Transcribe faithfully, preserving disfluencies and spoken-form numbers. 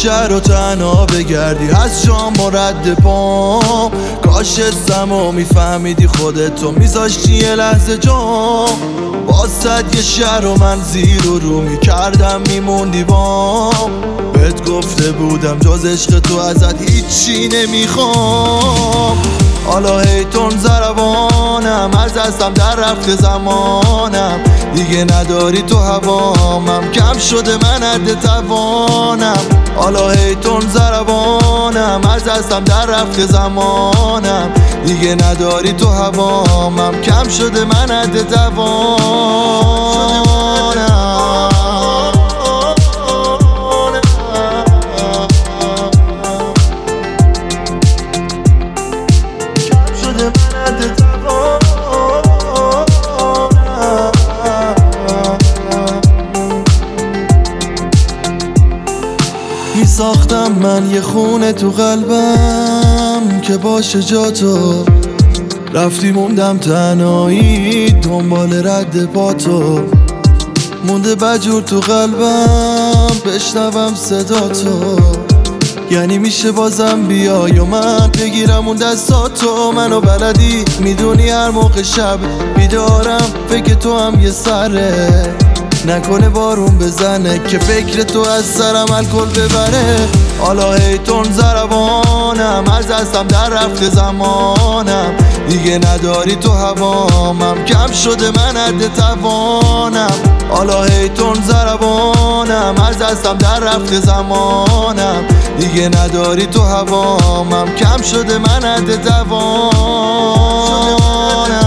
شهر و تنها بگردی از شام و رد پام. کاش اسم و میفهمیدی خودتو میذاشتی یه لحظه جام. باست یه شهر و من زیر و رو میکردم میموندی بام. بهت گفته بودم جز عشق تو ازت هیچی نمیخوام. حالا هیتون زربانم از دستم در رفته زمانم. دیگه نداری تو هوامم کم شده من حد توانم. حالا هیتون زربانم از دستم در رفته زمانم. دیگه نداری تو هوامم کم شده من حد توانم. می ساختم من یه خونه تو قلبم که باشه جا تو. رفتی موندم تنهایی دنبال رد پا تو. مونده بجور تو قلبم بشنوم صدا تو. یعنی میشه بازم بیای و من بگیرم اون دستاتو. منو بلدی میدونی هر موقع شب بیدارم فکر تو هم یه سره. نکنه بارون بزنه که فکر تو از سرم الکل ببره. حالا هیتون زربانم از دستم در رفته زمانم. دیگه نداری تو هوامم کم شده من حد توانم. حالا هیتون زربانم از دستم در رفته زمانم. دیگه نداری تو هوامم کم شده من حد توانم.